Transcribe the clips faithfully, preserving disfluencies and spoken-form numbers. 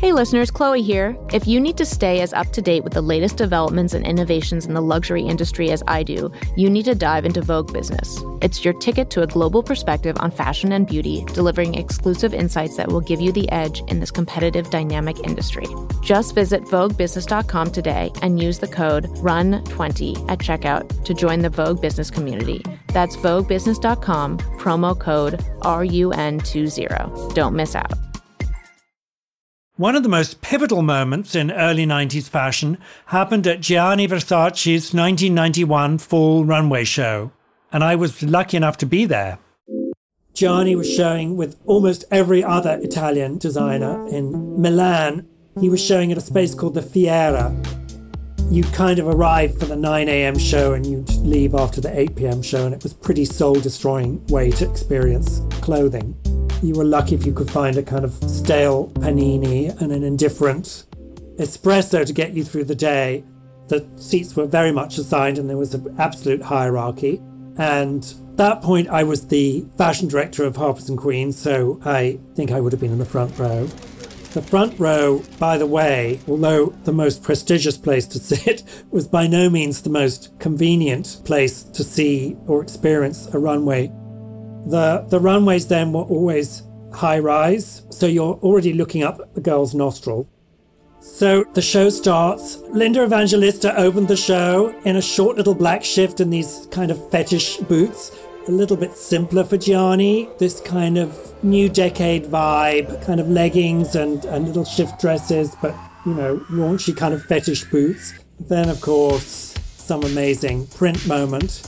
Hey listeners, Chloe here. If you need to stay as up to date with the latest developments and innovations in the luxury industry as I do, you need to dive into Vogue Business. It's your ticket to a global perspective on fashion and beauty, delivering exclusive insights that will give you the edge in this competitive, dynamic industry. Just visit vogue business dot com today and use the code R U N twenty at checkout to join the Vogue Business community. That's vogue business dot com, promo code R U N twenty. Don't miss out. One of the most pivotal moments in early nineties fashion happened at Gianni Versace's nineteen ninety-one fall runway show, and I was lucky enough to be there. Gianni was showing with almost every other Italian designer in Milan. He was showing at a space called the Fiera. You'd kind of arrive for the nine a.m. show and you'd leave after the eight p.m. show, and it was a pretty soul-destroying way to experience clothing. You were lucky if you could find a kind of stale panini and an indifferent espresso to get you through the day. The seats were very much assigned and there was an absolute hierarchy. And at that point, I was the fashion director of Harper's and Queens, so I think I would have been in the front row. The front row, by the way, although the most prestigious place to sit, was by no means the most convenient place to see or experience a runway. The the runways then were always high-rise, so you're already looking up a girl's nostril. So the show starts. Linda Evangelista opened the show in a short little black shift and these kind of fetish boots. A little bit simpler for Gianni, this kind of new decade vibe, kind of leggings and, and little shift dresses, but, you know, raunchy kind of fetish boots. Then, of course, some amazing print moment.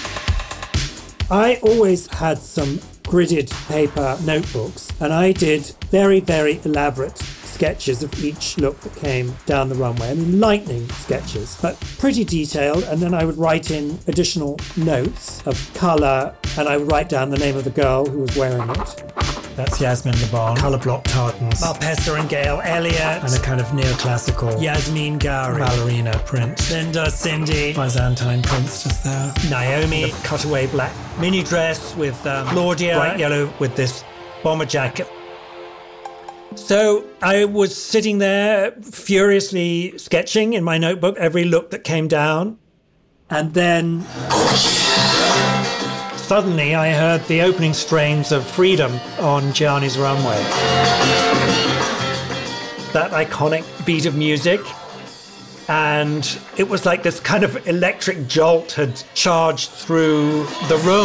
I always had some gridded paper notebooks, and I did very, very elaborate sketches of each look that came down the runway. I mean, lightning sketches, but pretty detailed. And then I would write in additional notes of colour, and I would write down the name of the girl who was wearing it. That's Yasmin Le Bon, colour block tartans, Marpessa and Gail Elliott, and a kind of neoclassical Yasmin Gowrie ballerina print. Linda, Cindy, Byzantine prints just there. Naomi, the cutaway black mini dress with um, Claudia, bright yellow with this bomber jacket. So I was sitting there furiously sketching in my notebook every look that came down. And then suddenly I heard the opening strains of Freedom on Gianni's runway. That iconic beat of music. And it was like this kind of electric jolt had charged through the room.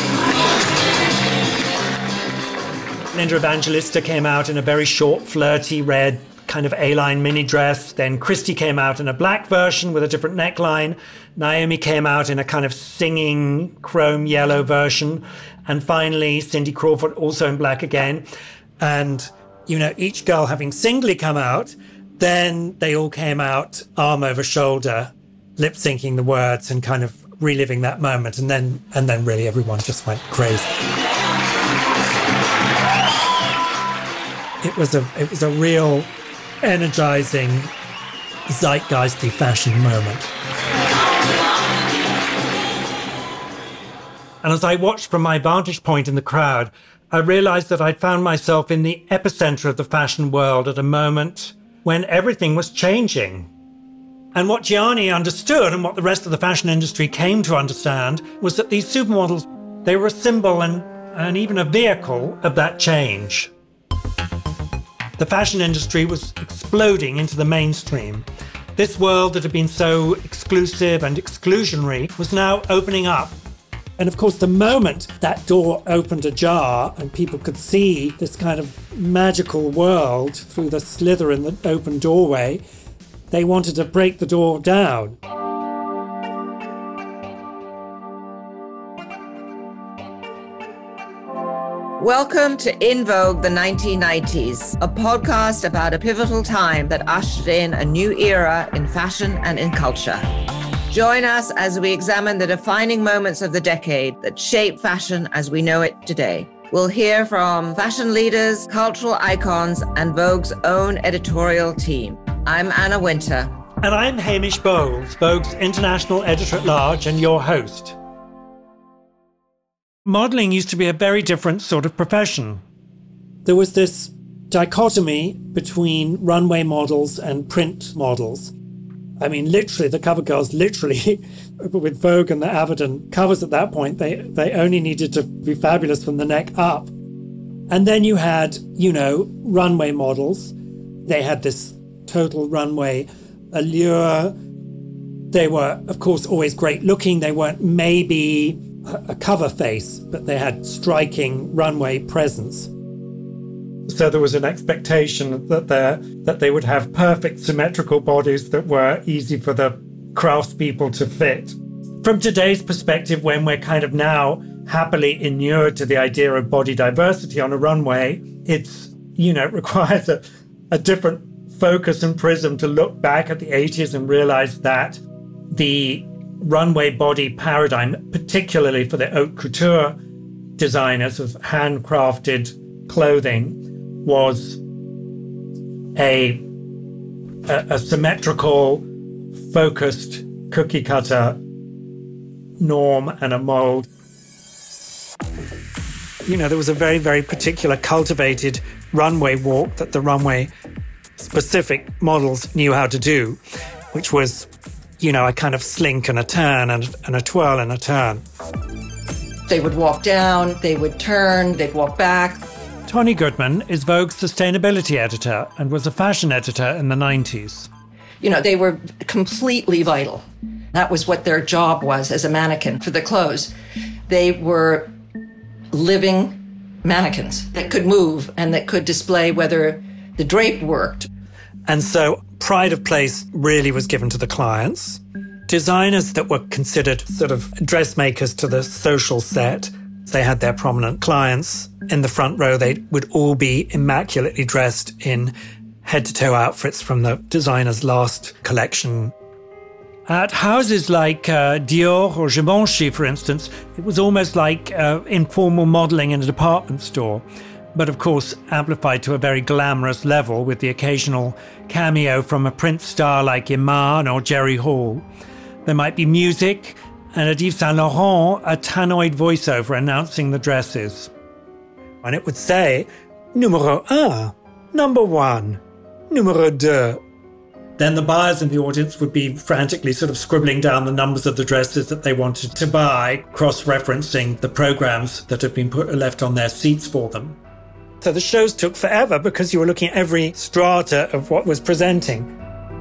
Linda Evangelista came out in a very short, flirty red kind of A-line mini dress. Then Christy came out in a black version with a different neckline. Naomi came out in a kind of singing chrome yellow version. And finally, Cindy Crawford also in black again. And, you know, each girl having singly come out, then they all came out arm over shoulder, lip-syncing the words and kind of reliving that moment. And then, and then really everyone just went crazy. It was a it was a real energizing, zeitgeisty fashion moment. And as I watched from my vantage point in the crowd, I realized that I'd found myself in the epicenter of the fashion world at a moment when everything was changing. And what Gianni understood, and what the rest of the fashion industry came to understand, was that these supermodels, they were a symbol and, and even a vehicle of that change. The fashion industry was exploding into the mainstream. This world that had been so exclusive and exclusionary was now opening up. And of course, the moment that door opened ajar and people could see this kind of magical world through the slither in the open doorway, they wanted to break the door down. Welcome to In Vogue, the nineteen nineties, a podcast about a pivotal time that ushered in a new era in fashion and in culture. Join us as we examine the defining moments of the decade that shaped fashion as we know it today. We'll hear from fashion leaders, cultural icons, and Vogue's own editorial team. I'm Anna Winter. And I'm Hamish Bowles, Vogue's international editor-at-large and your host. Modelling used to be a very different sort of profession. There was this dichotomy between runway models and print models. I mean, literally, the cover girls, literally, with Vogue and the Avedon covers at that point, they, they only needed to be fabulous from the neck up. And then you had, you know, runway models. They had this total runway allure. They were, of course, always great looking. They weren't maybe a cover face, but they had striking runway presence. So there was an expectation that they that they would have perfect symmetrical bodies that were easy for the craftspeople to fit. From today's perspective, when we're kind of now happily inured to the idea of body diversity on a runway, it's, you know, it requires a, a different focus and prism to look back at the eighties and realize that the runway body paradigm, particularly for the haute couture designers of handcrafted clothing, was a, a, a symmetrical, focused cookie cutter norm and a mold. You know, there was a very, very particular cultivated runway walk that the runway specific models knew how to do, which was, you know, a kind of slink and a turn and, and a twirl and a turn. They would walk down, they would turn, they'd walk back. Toni Goodman is Vogue's sustainability editor and was a fashion editor in the nineties. You know, they were completely vital. That was what their job was as a mannequin for the clothes. They were living mannequins that could move and that could display whether the drape worked. And so pride of place really was given to the clients. Designers that were considered sort of dressmakers to the social set, they had their prominent clients. In the front row, they would all be immaculately dressed in head-to-toe outfits from the designer's last collection. At houses like uh, Dior or Givenchy, for instance, it was almost like uh, informal modelling in a department store, but of course amplified to a very glamorous level with the occasional cameo from a print star like Iman or Jerry Hall. There might be music, and at Yves Saint Laurent, a tannoid voiceover announcing the dresses. And it would say, numéro un, number one, numéro deux. Then the buyers in the audience would be frantically sort of scribbling down the numbers of the dresses that they wanted to buy, cross-referencing the programs that had been put, left on their seats for them. So the shows took forever because you were looking at every strata of what was presenting.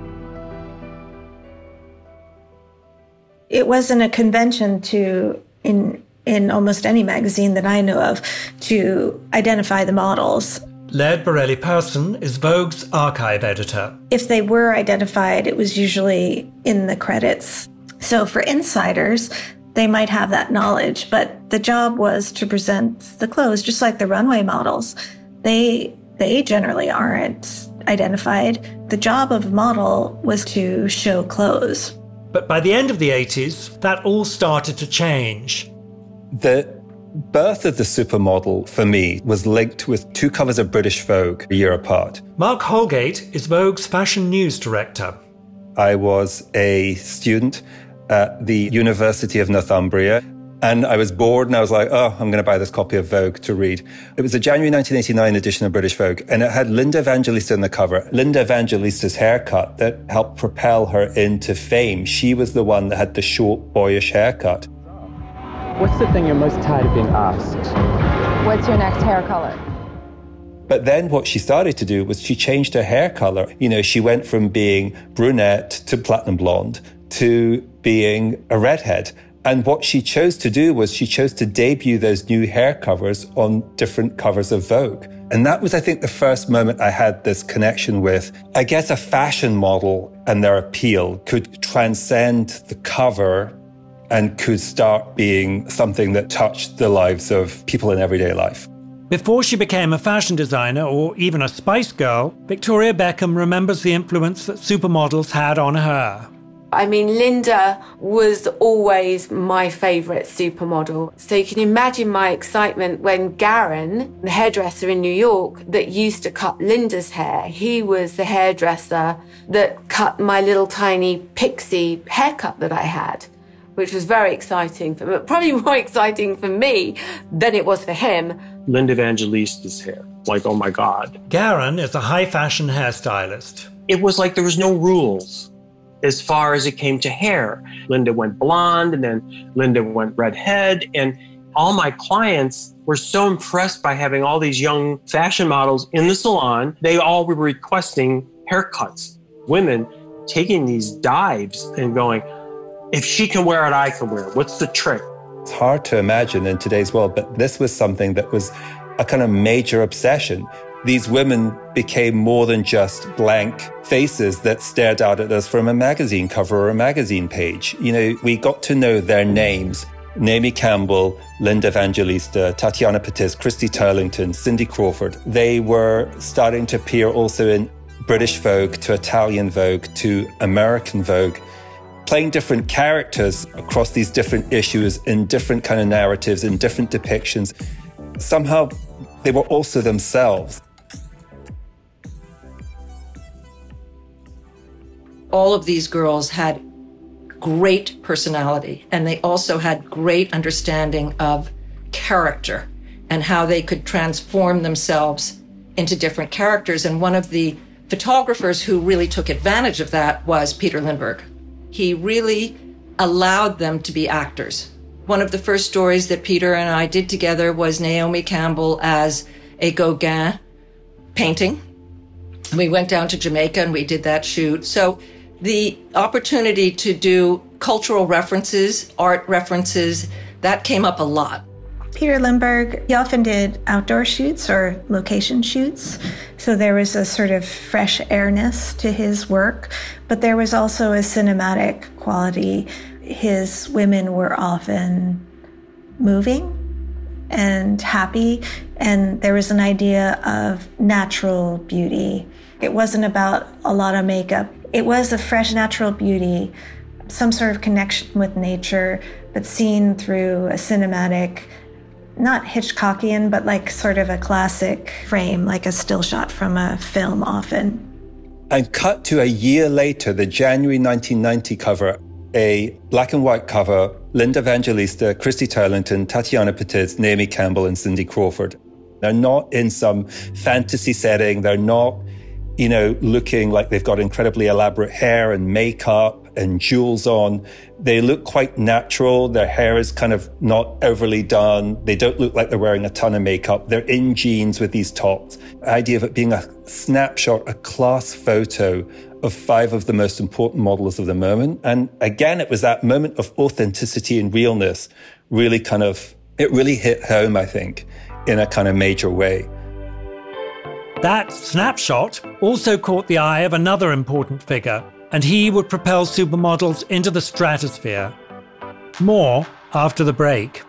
It wasn't a convention to, in in almost any magazine that I knew of, to identify the models. Laird Borelli-Persson is Vogue's archive editor. If they were identified, it was usually in the credits. So for insiders, they might have that knowledge, but the job was to present the clothes, just like the runway models. They they generally aren't identified. The job of a model was to show clothes. But by the end of the eighties, that all started to change. The birth of the supermodel, for me, was linked with two covers of British Vogue a year apart. Mark Holgate is Vogue's fashion news director. I was a student at the University of Northumbria, and I was bored, and I was like, oh, I'm going to buy this copy of Vogue to read. It was a January nineteen eighty-nine edition of British Vogue, and it had Linda Evangelista on the cover. Linda Evangelista's haircut that helped propel her into fame. She was the one that had the short, boyish haircut. What's the thing you're most tired of being asked? What's your next hair color? But then what she started to do was she changed her hair color. You know, she went from being brunette to platinum blonde to being a redhead. And what she chose to do was she chose to debut those new hair covers on different covers of Vogue. And that was, I think, the first moment I had this connection with, I guess, a fashion model and their appeal could transcend the cover and could start being something that touched the lives of people in everyday life. Before she became a fashion designer or even a Spice Girl, Victoria Beckham remembers the influence that supermodels had on her. I mean, Linda was always my favourite supermodel. So you can imagine my excitement when Garin, the hairdresser in New York that used to cut Linda's hair, he was the hairdresser that cut my little tiny pixie haircut that I had. which was very exciting for me, probably more exciting for me than it was for him. Linda Evangelista's hair, like, oh my God. Garen is a high fashion hairstylist. It was like there was no rules as far as it came to hair. Linda went blonde, and then Linda went redhead, and all my clients were so impressed by having all these young fashion models in the salon. They all were requesting haircuts. Women taking these dives and going, if she can wear it, I can wear it. What's the trick? It's hard to imagine in today's world, but this was something that was a kind of major obsession. These women became more than just blank faces that stared out at us from a magazine cover or a magazine page. You know, we got to know their names. Naomi Campbell, Linda Evangelista, Tatiana Petiz, Christy Turlington, Cindy Crawford. They were starting to appear also in British Vogue, to Italian Vogue, to American Vogue, playing different characters across these different issues in different kind of narratives, in different depictions. Somehow they were also themselves. All of these girls had great personality, and they also had great understanding of character and how they could transform themselves into different characters. And one of the photographers who really took advantage of that was Peter Lindbergh. He really allowed them to be actors. One of the first stories that Peter and I did together was Naomi Campbell as a Gauguin painting. We went down to Jamaica and we did that shoot. So the opportunity to do cultural references, art references, that came up a lot. Peter Lindbergh, he often did outdoor shoots or location shoots. So there was a sort of fresh airness to his work, but there was also a cinematic quality. His women were often moving and happy, and there was an idea of natural beauty. It wasn't about a lot of makeup. It was a fresh, natural beauty, some sort of connection with nature, but seen through a cinematic, not Hitchcockian, but like sort of a classic frame, like a still shot from a film often. And cut to a year later, the January nineteen ninety cover, a black and white cover, Linda Evangelista, Christy Turlington, Tatiana Petiz, Naomi Campbell, and Cindy Crawford. They're not in some fantasy setting. They're not, you know, looking like they've got incredibly elaborate hair and makeup and jewels on. They look quite natural. Their hair is kind of not overly done. They don't look like they're wearing a ton of makeup. They're in jeans with these tops. The idea of it being a snapshot, a class photo of five of the most important models of the moment. And again, it was that moment of authenticity and realness really kind of, it really hit home, I think, in a kind of major way. That snapshot also caught the eye of another important figure, and he would propel supermodels into the stratosphere. More after the break.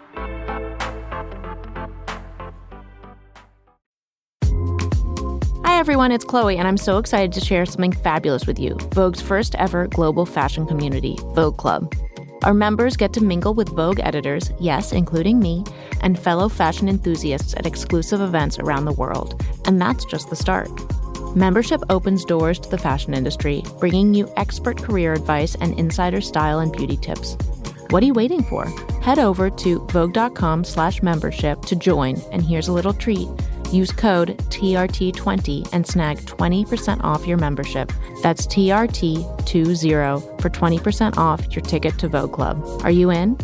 Hi everyone, it's Chloe, and I'm so excited to share something fabulous with you, Vogue's first ever global fashion community, Vogue Club. Our members get to mingle with Vogue editors, yes, including me, and fellow fashion enthusiasts at exclusive events around the world. And that's just the start. Membership opens doors to the fashion industry, bringing you expert career advice and insider style and beauty tips. What are you waiting for? Head over to vogue.com slash membership to join, and here's a little treat. Use code T R T twenty and snag twenty percent off your membership. That's T R T twenty for twenty percent off your ticket to Vogue Club. Are you in?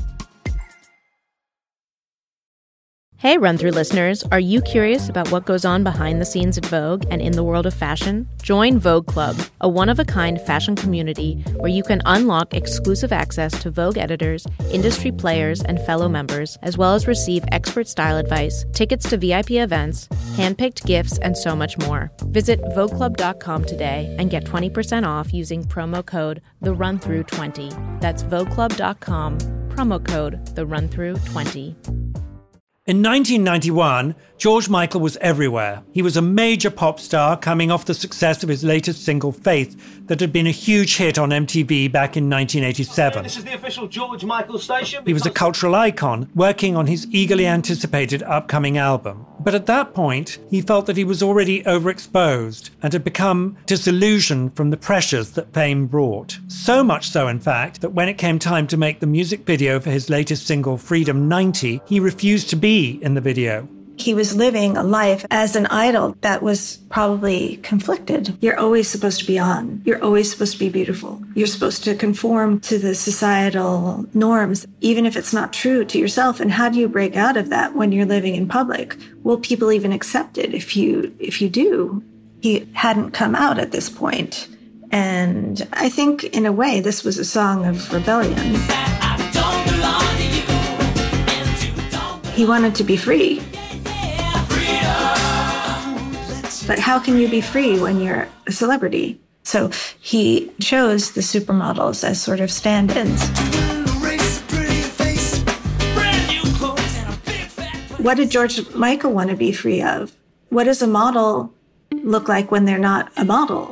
Hey, Run-Through listeners, are you curious about what goes on behind the scenes at Vogue and in the world of fashion? Join Vogue Club, a one-of-a-kind fashion community where you can unlock exclusive access to Vogue editors, industry players, and fellow members, as well as receive expert style advice, tickets to V I P events, hand-picked gifts, and so much more. Visit vogue club dot com today and get twenty percent off using promo code the run through twenty. That's vogue club dot com, promo code the run through twenty. In nineteen ninety-one, George Michael was everywhere. He was a major pop star coming off the success of his latest single, Faith, that had been a huge hit on M T V back in nineteen eighty-seven. This is the official George Michael station. He was a cultural icon, working on his eagerly anticipated upcoming album. But at that point, he felt that he was already overexposed and had become disillusioned from the pressures that fame brought. So much so, in fact, that when it came time to make the music video for his latest single, Freedom ninety, he refused to be in the video. He was living a life as an idol that was probably conflicted. You're always supposed to be on. You're always supposed to be beautiful. You're supposed to conform to the societal norms, even if it's not true to yourself. And how do you break out of that when you're living in public? Will people even accept it if you if you do? He hadn't come out at this point. And I think, in a way, this was a song of rebellion. He wanted to be free. But how can you be free when you're a celebrity? So he chose the supermodels as sort of stand-ins. What did George Michael want to be free of? What does a model look like when they're not a model?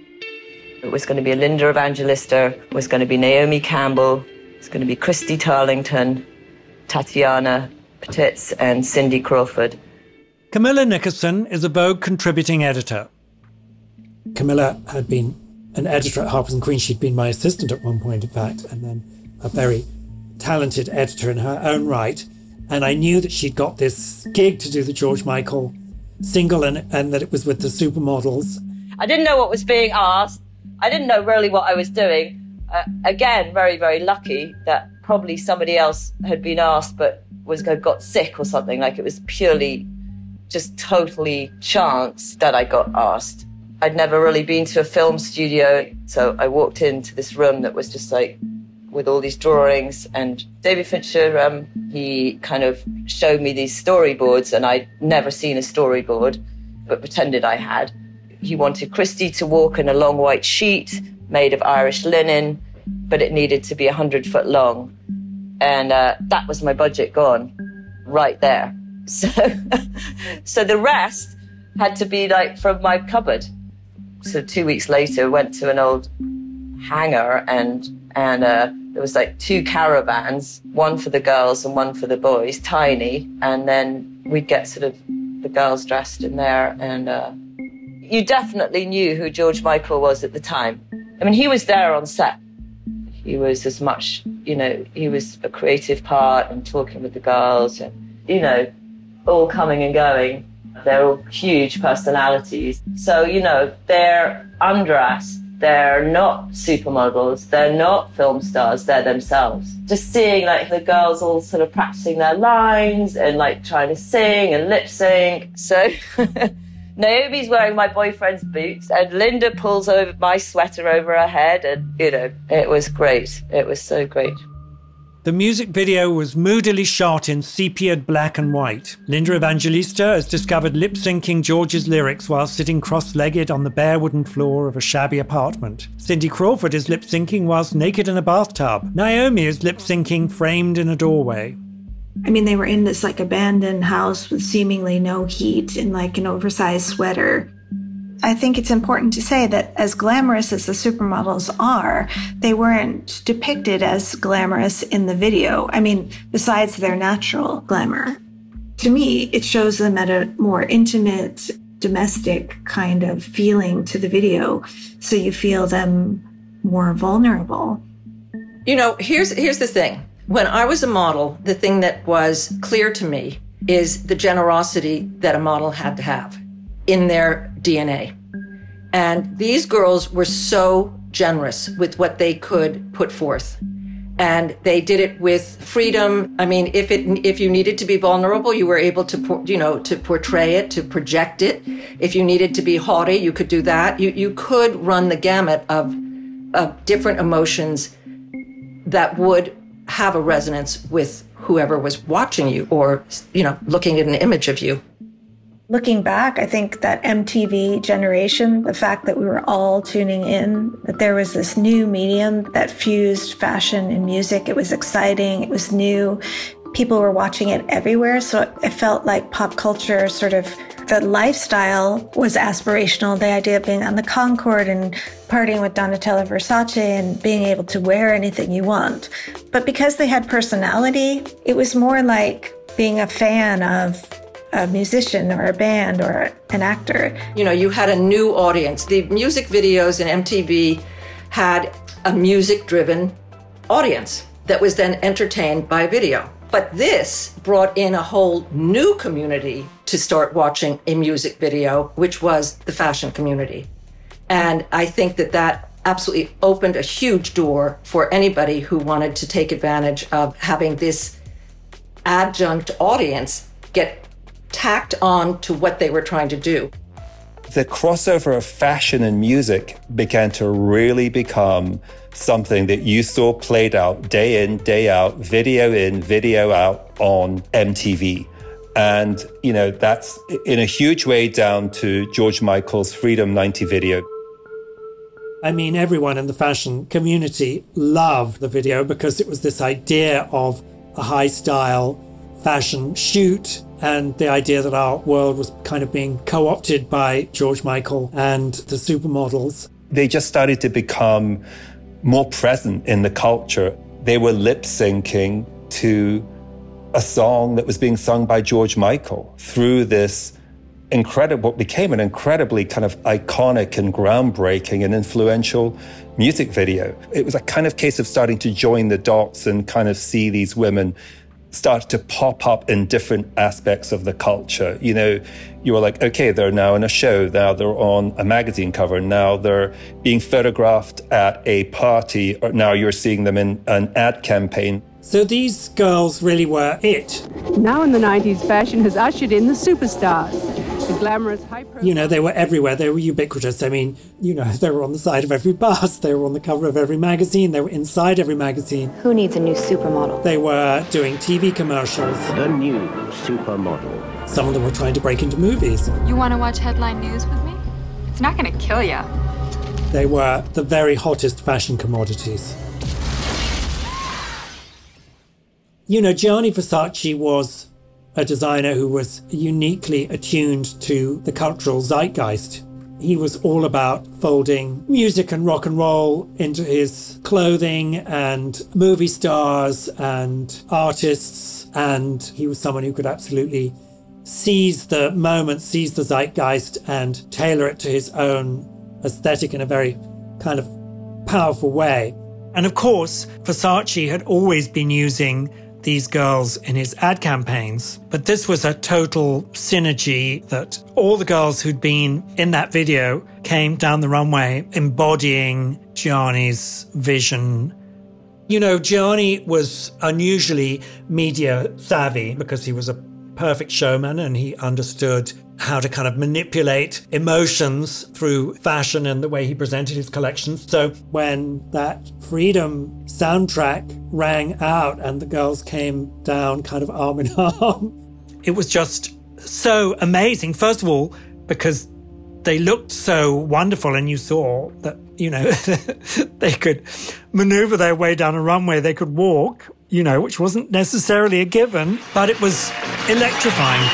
It was going to be Linda Evangelista, it was going to be Naomi Campbell, it was going to be Christy Turlington, Tatiana Petitz, and Cindy Crawford. Camilla Nickerson is a Vogue contributing editor. Camilla had been an editor at Harper's and Queen. She'd been my assistant at one point, in fact, and then a very talented editor in her own right. And I knew that she'd got this gig to do the George Michael single and, and that it was with the supermodels. I didn't know what was being asked. I didn't know really what I was doing. Uh, again, very, very lucky that probably somebody else had been asked but was got sick or something. Like, it was purely just totally chance that I got asked. I'd never really been to a film studio, so I walked into this room that was just like with all these drawings, and David Fincher, um, he kind of showed me these storyboards, and I'd never seen a storyboard, but pretended I had. He wanted Christy to walk in a long white sheet made of Irish linen, but it needed to be one hundred foot long. And uh, that was my budget gone right there. So, so the rest had to be like from my cupboard. So two weeks later, went to an old hangar, and and uh, there was like two caravans, one for the girls and one for the boys, tiny. And then we'd get sort of the girls dressed in there, and uh, you definitely knew who George Michael was at the time. I mean, he was there on set. He was as much, you know, he was a creative part and talking with the girls, and you know, all coming and going. They're all huge personalities. So, you know, they're undressed. They're not supermodels. They're not film stars. They're themselves. Just seeing like the girls all sort of practicing their lines and like trying to sing and lip sync. So Naomi's wearing my boyfriend's boots, and Linda pulls over my sweater over her head, and, you know, it was great. It was so great. The music video was moodily shot in sepia black and white. Linda Evangelista has discovered lip-syncing George's lyrics while sitting cross-legged on the bare wooden floor of a shabby apartment. Cindy Crawford is lip-syncing whilst naked in a bathtub. Naomi is lip-syncing framed in a doorway. I mean, they were in this like abandoned house with seemingly no heat in like an oversized sweater. I think it's important to say that as glamorous as the supermodels are, they weren't depicted as glamorous in the video. I mean, besides their natural glamour. To me, it shows them at a more intimate, domestic kind of feeling to the video. So you feel them more vulnerable. You know, here's here's the thing. When I was a model, the thing that was clear to me is the generosity that a model had to have in their D N A. And these girls were so generous with what they could put forth. And they did it with freedom. I mean, if it if you needed to be vulnerable, you were able to, you know, to portray it, to project it. If you needed to be haughty, you could do that. You you could run the gamut of of different emotions that would have a resonance with whoever was watching you or, you know, looking at an image of you. Looking back, I think that M T V generation, the fact that we were all tuning in, that there was this new medium that fused fashion and music. It was exciting. It was new. people were watching it everywhere. So it felt like pop culture, sort of the lifestyle was aspirational. The idea of being on the Concorde and partying with Donatella Versace and being able to wear anything you want. But because they had personality, it was more like being a fan of a musician or a band or an actor. You know, you had a new audience. The music videos in M T V had a music-driven audience that was then entertained by video. But this brought in a whole new community to start watching a music video, which was the fashion community. And I think that that absolutely opened a huge door for anybody who wanted to take advantage of having this adjunct audience get tacked on to what they were trying to do. The crossover of fashion and music began to really become something that you saw played out day in, day out, video in, video out on M T V. And, you know, that's in a huge way down to George Michael's Freedom ninety video. I mean, everyone in the fashion community loved the video because it was this idea of a high-style fashion shoot and the idea that our world was kind of being co-opted by George Michael and the supermodels. They just started to become more present in the culture. They were lip-syncing to a song that was being sung by George Michael through this incredible, what became an incredibly kind of iconic and groundbreaking and influential music video. It was a kind of case of starting to join the dots and kind of see these women start to pop up in different aspects of the culture. You know, you were like, okay, they're now in a show, now they're on a magazine cover, now they're being photographed at a party, or now you're seeing them in an ad campaign. So these girls really were it. Now in the nineties, fashion has ushered in the superstars. The glamorous, high-profile... You know, they were everywhere. They were ubiquitous. I mean, you know, they were on the side of every bus. They were on the cover of every magazine. They were inside every magazine. Who needs a new supermodel? They were doing T V commercials. The new supermodel. Some of them were trying to break into movies. You want to watch headline news with me? It's not going to kill you. They were the very hottest fashion commodities. You know, Gianni Versace was a designer who was uniquely attuned to the cultural zeitgeist. He was all about folding music and rock and roll into his clothing and movie stars and artists. And he was someone who could absolutely seize the moment, seize the zeitgeist and tailor it to his own aesthetic in a very kind of powerful way. And of course, Versace had always been using these girls in his ad campaigns. But this was a total synergy that all the girls who'd been in that video came down the runway embodying Gianni's vision. You know, Gianni was unusually media savvy because he was a perfect showman and he understood how to kind of manipulate emotions through fashion and the way he presented his collections. So when that Freedom soundtrack rang out and the girls came down kind of arm in arm, it was just so amazing. First of all, because they looked so wonderful and you saw that, you know, they could maneuver their way down a runway, they could walk, you know, which wasn't necessarily a given, but it was electrifying.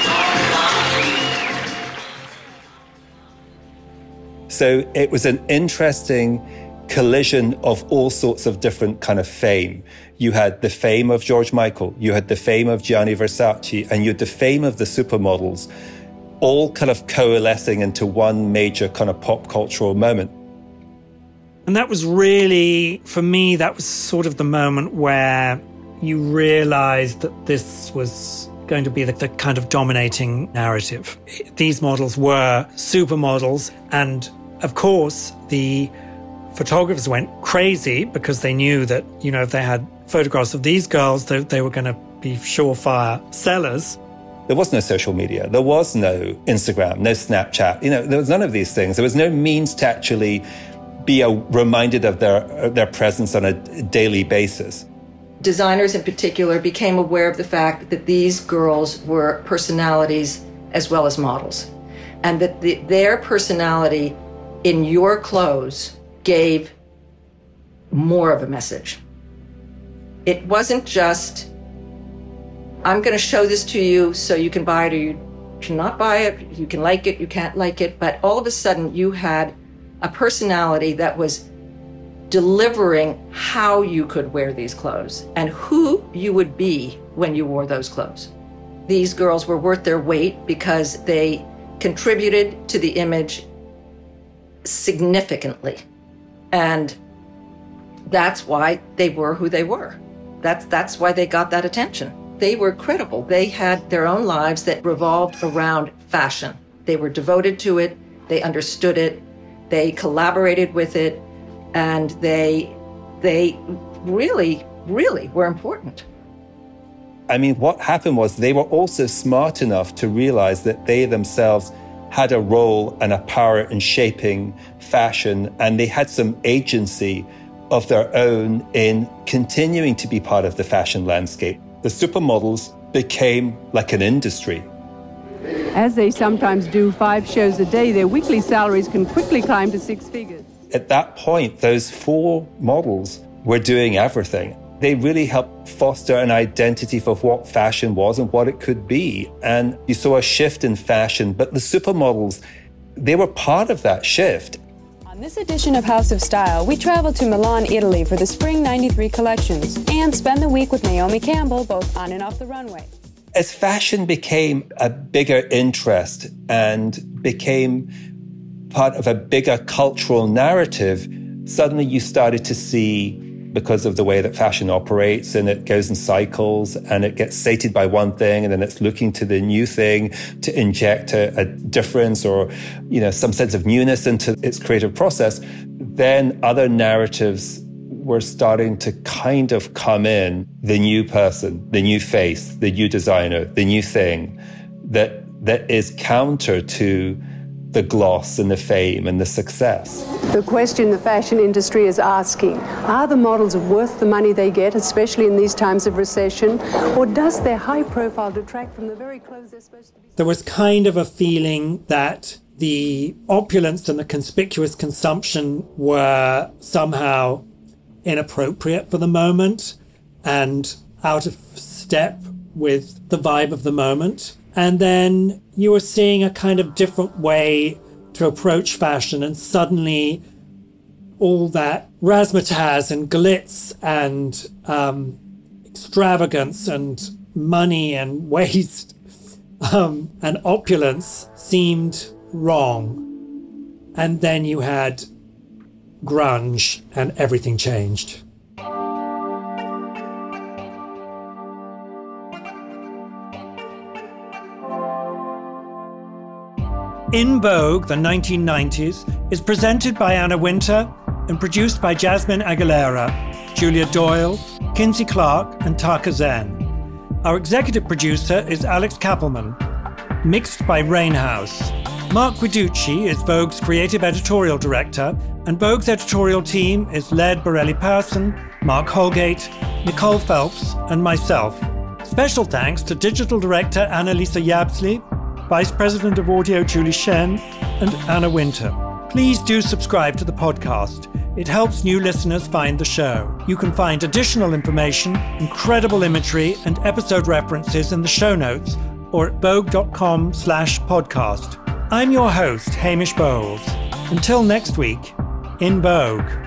So it was an interesting collision of all sorts of different kind of fame. You had the fame of George Michael, you had the fame of Gianni Versace, and you had the fame of the supermodels, all kind of coalescing into one major kind of pop cultural moment. And that was really, for me, that was sort of the moment where you realized that this was going to be the, the kind of dominating narrative. These models were supermodels, and of course, the photographers went crazy because they knew that, you know, if they had photographs of these girls, they, they were going to be surefire sellers. There was no social media. There was no Instagram, no Snapchat. You know, there was none of these things. There was no means to actually be a, reminded of their, their presence on a daily basis. Designers in particular became aware of the fact that these girls were personalities as well as models, and that the, their personality in your clothes gave more of a message. It wasn't just I'm going to show this to you so you can buy it or you cannot buy it. You can like it, you can't like it. But all of a sudden, you had a personality that was delivering how you could wear these clothes and who you would be when you wore those clothes. These girls were worth their weight because they contributed to the image significantly. And that's why they were who they were. That's, that's why they got that attention. They were credible. They had their own lives that revolved around fashion. They were devoted to it. They understood it. They collaborated with it. And they, they really, really were important. I mean, what happened was they were also smart enough to realize that they themselves had a role and a power in shaping fashion, and they had some agency of their own in continuing to be part of the fashion landscape. The supermodels became like an industry. As they sometimes do five shows a day, their weekly salaries can quickly climb to six figures. At that point, those four models were doing everything. They really helped foster an identity for what fashion was and what it could be. And you saw a shift in fashion, but the supermodels, they were part of that shift. On this edition of House of Style, we travel to Milan, Italy for the Spring ninety-three collections and spend the week with Naomi Campbell, both on and off the runway. As fashion became a bigger interest and became part of a bigger cultural narrative, suddenly you started to see, because of the way that fashion operates, and it goes in cycles and it gets sated by one thing and then it's looking to the new thing to inject a, a difference or, you know, some sense of newness into its creative process, then other narratives were starting to kind of come in. The new person, the new face, the new designer, the new thing that that is counter to the gloss and the fame and the success. The question the fashion industry is asking, are the models worth the money they get, especially in these times of recession, or does their high profile detract from the very clothes they're supposed to be? There was kind of a feeling that the opulence and the conspicuous consumption were somehow inappropriate for the moment and out of step with the vibe of the moment. And then you were seeing a kind of different way to approach fashion, and suddenly all that razzmatazz and glitz and um, extravagance and money and waste um, and opulence seemed wrong. And then you had grunge and everything changed. In Vogue, the nineteen nineties, is presented by Anna Wintour and produced by Jasmine Aguilera, Julia Doyle, Kinsey Clark, and Taka Zen. Our executive producer is Alex Kappelman. Mixed by Rainhouse. Mark Guiducci is Vogue's creative editorial director, and Vogue's editorial team is led Borelli Persson, Mark Holgate, Nicole Phelps, and myself. Special thanks to digital director Annalisa Yabsley, Vice President of Audio Julie Shen, and Anna Wintour. Please do subscribe to the podcast. It helps new listeners find the show. You can find additional information, incredible imagery, and episode references in the show notes or at vogue.com slash podcast. I'm your host, Hamish Bowles. Until next week, in Vogue.